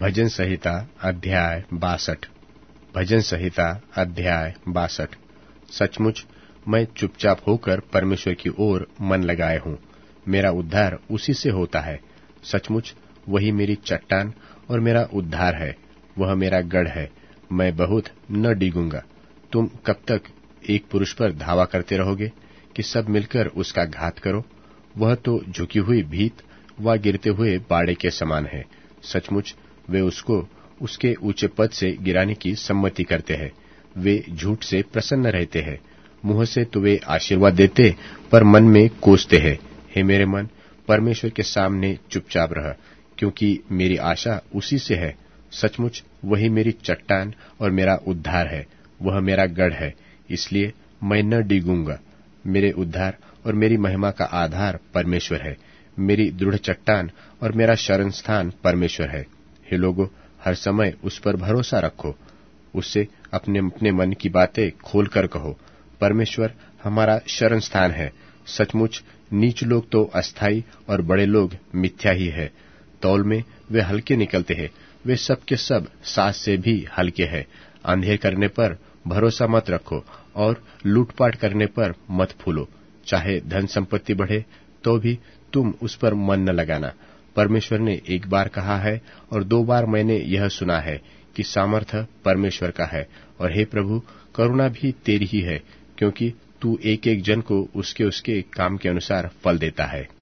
भजन संहिता अध्याय 62। भजन संहिता अध्याय 62। सचमुच मैं चुपचाप होकर परमेश्वर की ओर मन लगाए हूँ। मेरा उद्धार उसी से होता है। सचमुच वही मेरी चट्टान और मेरा उद्धार है। वह मेरा गढ़ है। मैं बहुत न डिगूंगा। तुम कब तक एक पुरुष पर धावा करते रहोगे कि सब मिलकर उसका घात करो? वह तो झुकी हुई भीत व गिरते हुए बाड़े के समान है। सचमुच वे उसको उसके ऊंचे पद से गिराने की सम्मति करते हैं। वे झूठ से प्रसन्न रहते हैं। मुंह से तो वे आशीर्वाद देते, पर मन में कोसते हैं। हे मेरे मन, परमेश्वर के सामने चुपचाप रह, क्योंकि मेरी आशा उसी से है। सचमुच वही मेरी चट्टान और मेरा उद्धार है। वह मेरा गढ़ है, इसलिए मैं न डिगूंगा। मेरे उद्धार और मेरी महिमा का आधार परमेश्वर है। मेरी दृढ़ चट्टान और मेरा शरण स्थान परमेश्वर है। हे लोगों, हर समय उस पर भरोसा रखो। उससे अपने अपने मन की बातें खोल कर कहो। परमेश्वर हमारा शरण स्थान है। सचमुच नीच लोग तो अस्थाई और बड़े लोग मिथ्या ही है। तौल में वे हल्के निकलते हैं। वे सब के सब सास से भी हल्के हैं। अंधेर करने पर भरोसा मत रखो और लूटपाट करने पर मत फूलो। चाहे धन संपत्ति बढ़े तो भी तुम उस पर मन न लगाना। परमेश्वर ने एक बार कहा है और 2 बार मैंने यह सुना है कि सामर्थ्य परमेश्वर का है। और हे प्रभु, करुणा भी तेरी ही है, क्योंकि तू एक एक जन को उसके उसके काम के अनुसार फल देता है।